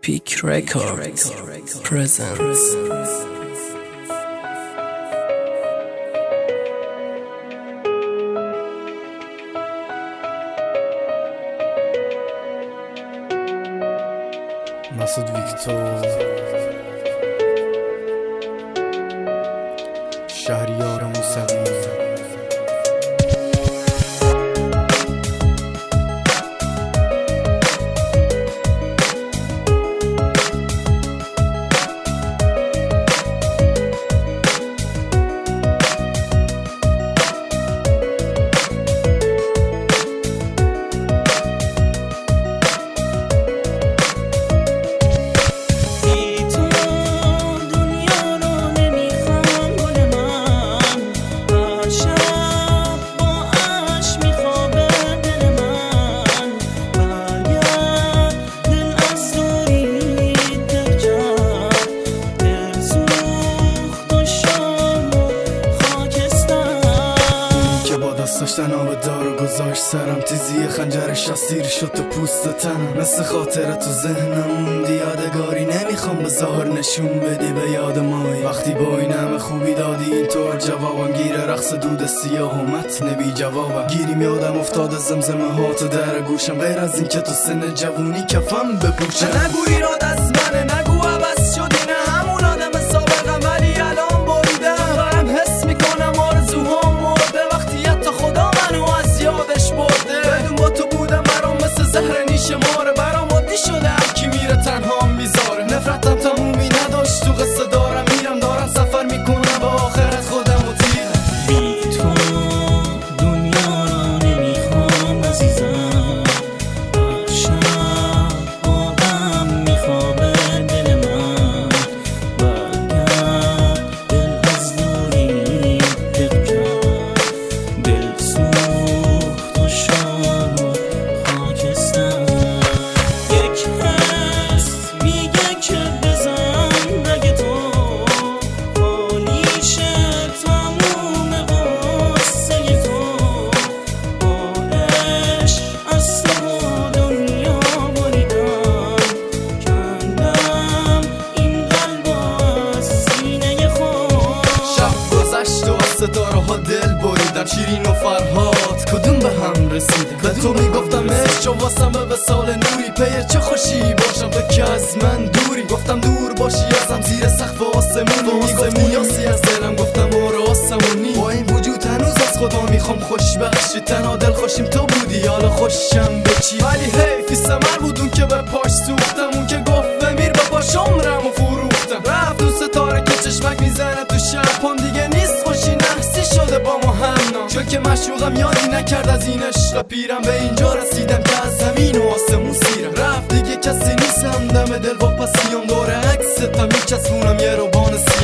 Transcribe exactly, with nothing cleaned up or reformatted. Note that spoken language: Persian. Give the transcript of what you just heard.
Peak Records presents مسعود ویکتور، شهریار موسوی. داشتن آب دار گذاشت سرم، تیزی خنجرش اسیر شد تو پوست تنم، مثل خاطره تو ذهنم موندی یادگاری. نمیخوام به ظاهر نشون بدی به یاد مایی، وقتی با این همه خوبی دادی اینطور جوابم گیره رقص دود سیاه و متن بی جوابم. گیریم یادم افتاد زمزمه ها تو در گوشم، غیر از این که تو سن جوونی کفم بپوشم. نگو ایراد از منه، نگو عوض شدی، نه همون آدم سابقم ولی الان بریدم. دارم حس میکنم آرزوهام مرده وقتی حتی خدا منو از یادش برده. بدون با تو بودم برام مثل زهر نیشه ماره، برام عادی شده هر کی میره تنها میذاره. نفرتم تمومی نداشت تو قصه دارم میرم، دارم سفر میکنم به آخرت خودم و تیرم. بی تو دنیا را نمیخوام عزیزم، شب آدم میخوابه دل من. برگرد دل از دوری دق کرد، دل سوخت و شد خاکستر. یک حس میگه که بزن رگ تو، خالیشه تموم قصه تو. بارش از تو دنیا بریدم، کندم این قلب از سینه خود. شب گذشت و ستاره ها دل بریدن، شیرین و فرهاد کدوم به هم رسیدن. به تو میگفتم عشق و واسم به وصال نوری، پی چه خوشی باشم تو که از من دوری. گفتم دور باشی ازم زیر سقف آسمون، میگفتی یاسی از دلم، گفتم آره آسمونی. با این وجود هنوز از خدا میخوام خوشبخشی، تنها دل خوشیم تو بودی حالا خوشم به چی. ولی حیفی ثمر بود اون که به پاش سوختم، اون که گفت بمیر به پاش عمرم و فروختم. رفت تو ستاره که چشمک میزنه تو شب، هم دیگه نیست خوشی نحسی شده با ما هم، چون که مشوقم یادی نکرد از این عشق پیرم. به اینجا رسیدم که از زمین و آسمون سیرم. رفت دیگه کسی نیستم، دم دل واپسیام داره عکستم میچسبونم یه روبان سیرم.